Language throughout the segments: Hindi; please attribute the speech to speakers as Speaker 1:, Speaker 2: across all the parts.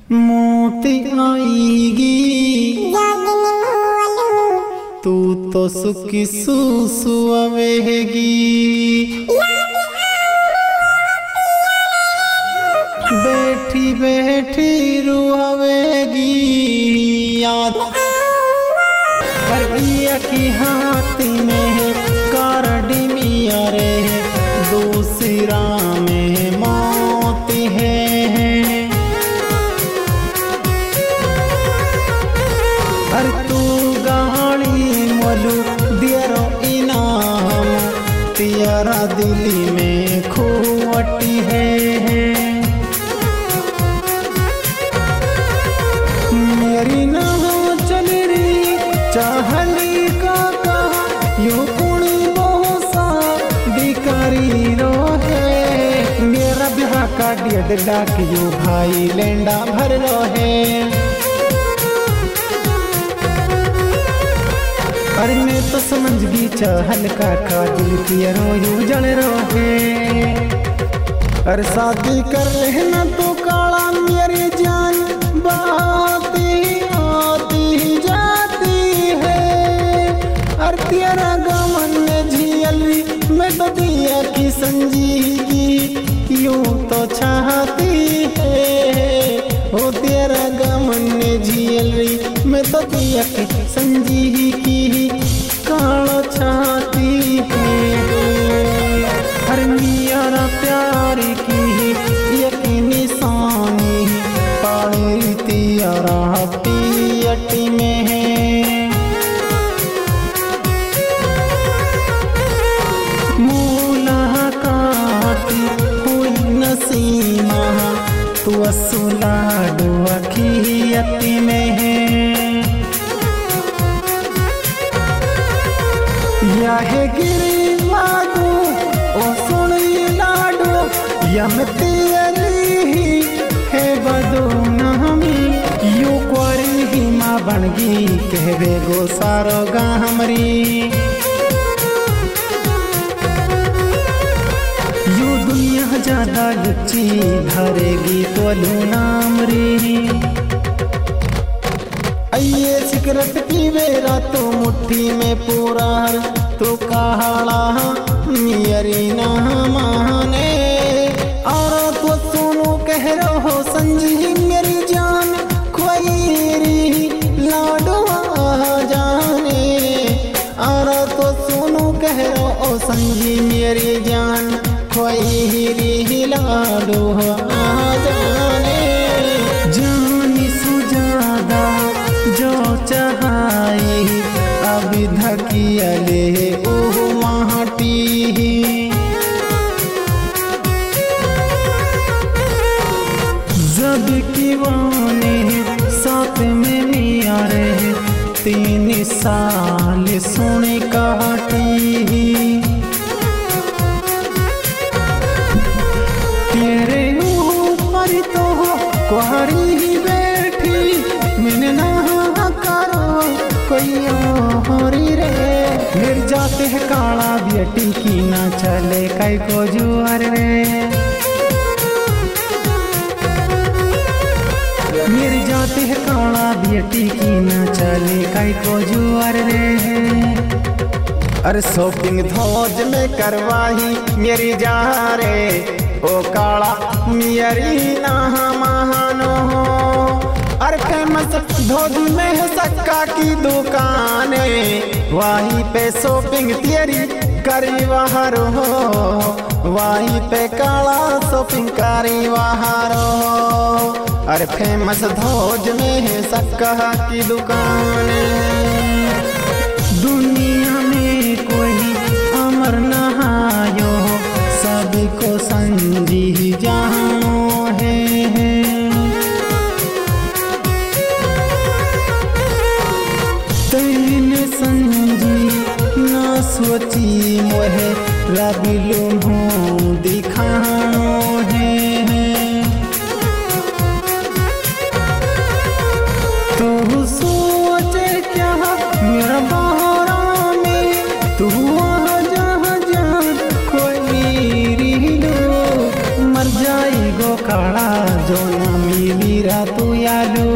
Speaker 1: मोती आएगी तू तो सुखी सुसुआवेगी, बैठी बैठी रुआवेगी याद हरिया की हाथी में कारडी मिया रे दूसरा में मोती है। हर तू गाड़ी मोलू दियरो इनाम तियारा दिली में खोवटी है। मेरी ना चल रही चाहली का यो कुणी बहुत सा बिकारी रो है। मेरा ब्याह का डेढ़ लाख यो भाई लेंडा भर रो है। अरे मैं तो समझ गई चहल का दिल पियरो यू जल रो है। अरे शादी कर लेना तो काला मेरी जान बाती आती जाती है। अरे तेरा गमन में झियली मैं तो दिया की संजीगी यूं तो चाहती है। ओ तेरा गमन में झियली मैं तो दिया की संजीगी की काला चाहती है। हर मियारा प्यार की यकीन निशानी पानी तियारा पियटी में है। मुलाकाती हुई नसीमा तू असुला डुआ की यती में है। यह गिरी लाडू ओ सुनी लाडू यम तेरी है बदो नामी यू क्वारी ही माँ बनगी कहवे गो सारो गामरी। यू दुनिया ज्यादा लुच्ची धरेगी तो नाम री। आइए सिगरेट पीवे रातों मुट्ठी में पूरा तो कहाड़ा मियरी ना माने। और तो सुनो कह रहो संजी मेरी जान खोईरी लाडवा जाने। और तो सुनो कह रहो संजी मेरी जान खोईरी लाडवा जाने। जानी सुजादा जो चाहाई अभी धकियले ओह माटी। जब की वाने साथ में मिया रे 3 साल सोने काटी। तेरे ऊपर तो कुहारी बैठी मैंने ना करो कोई होरी रे। मिर जाते है काला बेटी की ना चले कई को जुआर रे। मिर जाते है काला बेटी की ना चले कई को जुआर रे। अरे शॉपिंग धौज में करवाही मेरी जा रे ओ काला मेरी ना महानो। अरे फेमस धोध में है सक्का की दुकान वहीं पे शॉपिंग तेरी करी बाहर हो। वहीं पे काला शॉपिंग करी बाहर हो। अरे फेमस धोज में है सक्का की दुकान। दुनिया में कोई अमर नहायो सभी को संजी जानो है। तैने संजी ना सोची मोहे रबिलो हो दिखानो है। तो सोचे क्या तू आलू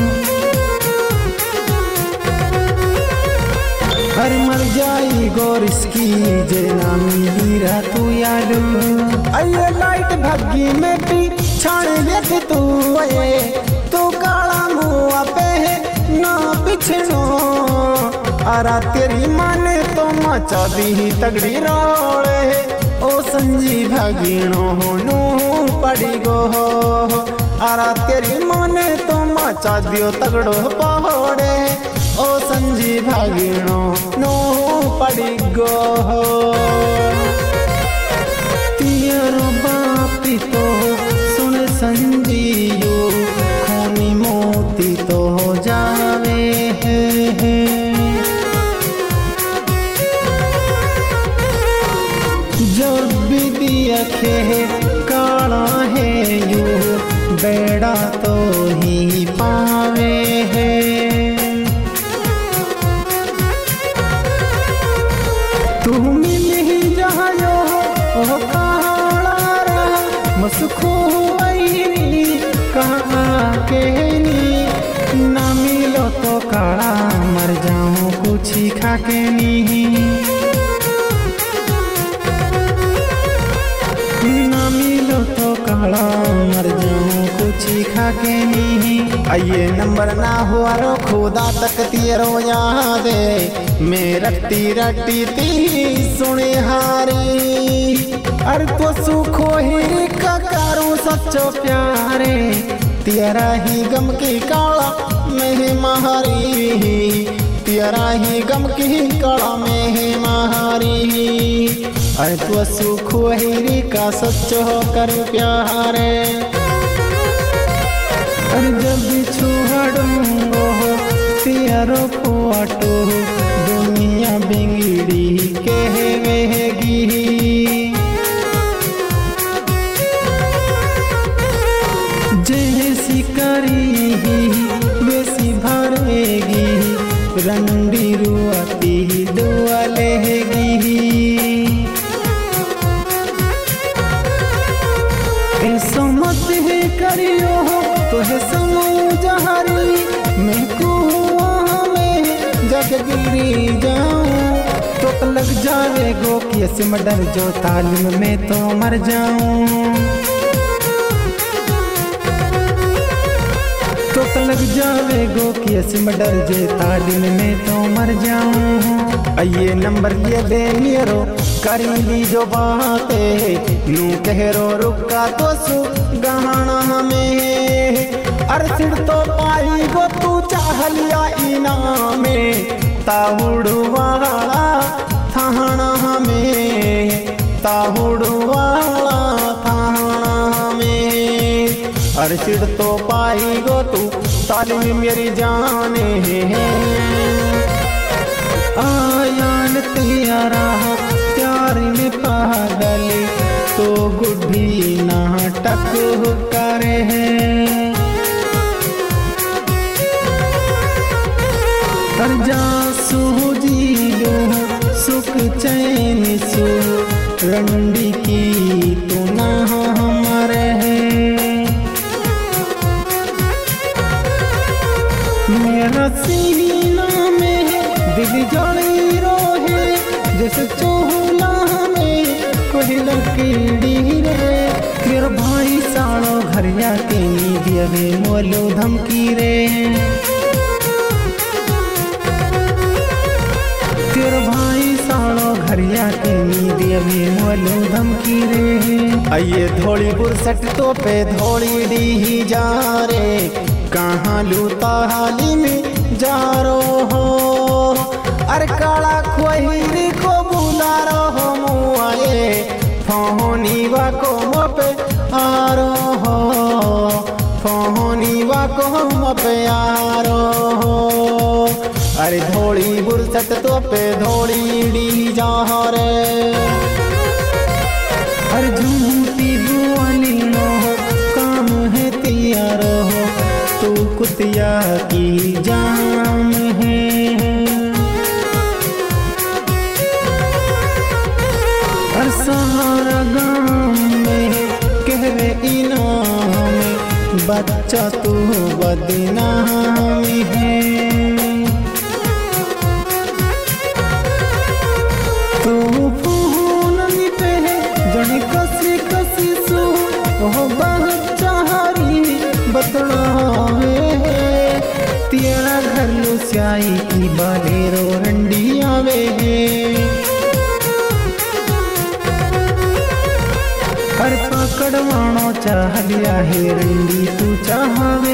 Speaker 1: हर मर जाई गोरिस्की जे ना मिली तू आलू अये लाइट भग्गी में भी छाने देख तू आए तू काला मुआ पे ना पिछनो अरा तेरी माने तो मचा दी तगड़ी रोड़े ओ संजी भगीनो नो पड़ी गो अरा तेरी माने तो मचा दियो तगड़ो पहोड़े ओ संजी भगीनो नो पड़ी गो तियरो बापी तो सुन संजियो खूनी मोती तो जावे है जब भी दिया खे काला है यू बेड़ा तो ही पावे है तू मिल ही जायो ओ काला रहा मसखो कहाँ के नी ना मिलो तो काला मर जाऊं कुछ ही खा के नी ना मिलो तो काला मर जाऊं कुछ ही खा के नी आइए नंबर ना हुआ रो खुदा तक तेरो याद मैं रट्टी रट्टी ती सुने हारी अर तो सुखो ही का करूं सच्चो प्यारे तेरा ही गम की काला में महारी तेरा ही गम की काला में महारी अरे तो सुखो ही का सच्चो कर प्यारे अरे जब छुड़ूंगो तेरो फोटो दुनिया बिंगड़ी कहवेगी जैसी करी वैसी भरेगी रंडी रुआती दुआ लेगी ऐसा मत है करियो तो है समझारी मैं कुआं में जग गिरी जाऊं तो लग जावे गो कि ऐसे मडर जो तालीम में तो मर जाऊं तो लग जावे गो कि ऐसे मडर जे तालीम में तो मर जाऊं आइए नंबर ये बेनियरो करी ली जो बातें नू कहरो रुका तो सु गहना में अरसिड़ तो पाई गो तू चाह लिया इनाम में ताहुड़ वाला थाना में ताहुड़ वाला थाना में अरसिड़ तो पाई गो तू तालीम मेरी जाने आयान तेरा प्यार में पागल तो गुड्ढी नाटक करे कर जा सूजी लो सुख चैन सु रंडी की तू ना हमारे मेरा सीना में दिल जड़ी रोहे जैसे चोला में कोई लकीड़ी रे तेरा भाई सालो घरिया के नी दिए मोलो धमकी रे तेरा भाई सालो घरिया के नी दिए मोलो धमकी रे आइए धोली बुरसट तो पे धोली डी जा रे कहाँ लूता हाली में जा रो हो अरे काला खोहिरी को बुला रो हो मुआए फोनी वा को मपे आ रो हो फोनी वा को मपे आ रो हो अरे धोली बुरसट तो पे धोली डी जा रे अरे झूठी बोली नो काम है तैयार हो तू कुतिया की जान है हर सहारा गाँव में कहवे इनाम बच्चा चाचा तू बदनामी है। तू फोन पे जड़ी कसी कसी सो ओ बच्चा हरी बतलावे तेरा घर लो स्याई की बालेरो रंडी आवे हर पकड़वाणो चाह लिया है रंडी तू चाहवे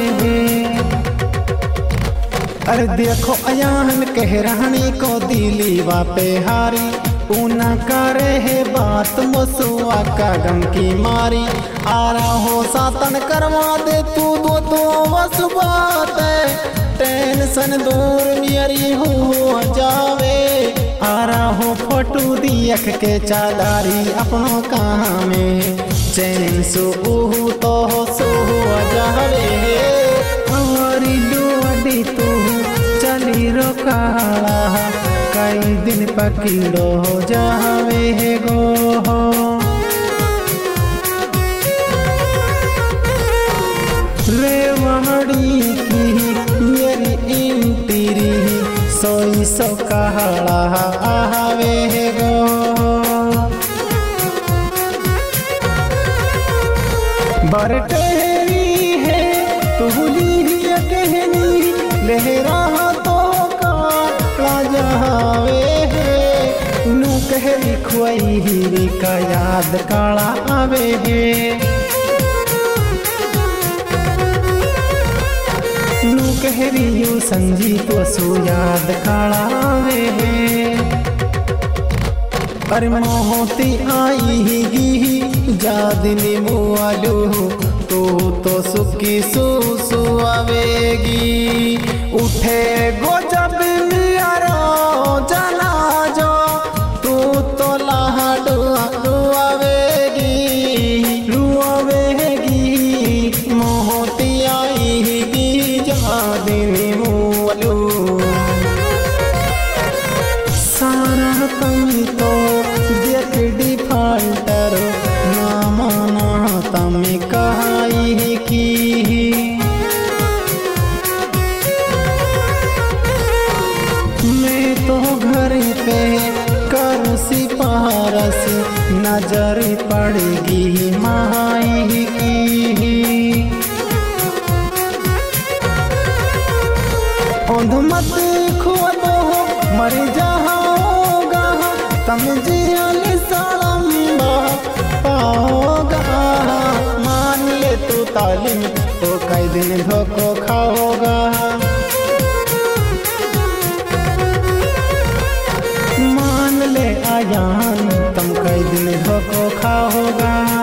Speaker 1: अरे देखो अयान कह रहनी को दिली वापे हारी पूना करे है बात मसुआ का गम की मारी आ रहा हो सातन करवा दे तू दो बस बात टेंशन दूर मेरी हो जावे आ रहा हो फोटो दियख के चादारी अपनों कहाँ में चैन सो तो सो जावे हमारी डोडी तू चली रोकाला कई दिन पकीड़ो हो जावे गो रेवड़ी की मेरी इंटीरी सोई सो कहला आवे गो बरटेरी है तुहली कहनी लहरा तो का जावे है नू कहरी खुआई हीरी का याद काला आवे है नू कहरी यू संजी तो सो याद काला आवे है अरे मोहती आई ही जादनी मुआलू तो सुखी सु आवेगी उठे गो जब मियारो जला जो तू तो लाडू रुआवेगी मोहती आएगी जादनी मुआलू सारा तुम तो देख डिफाल्टर ना माना तम कहाई की मैं तो घर पे करूँ सिफारस नजर पड़ेगी माई की ओंध मत खुआ दो मर जाओगा तम जियल सालम्बा पाओगा मान ले तू तालीम तो कई दिन धोखो खाओगा मान ले आयान तुम कई दिन धोखो खाओगा।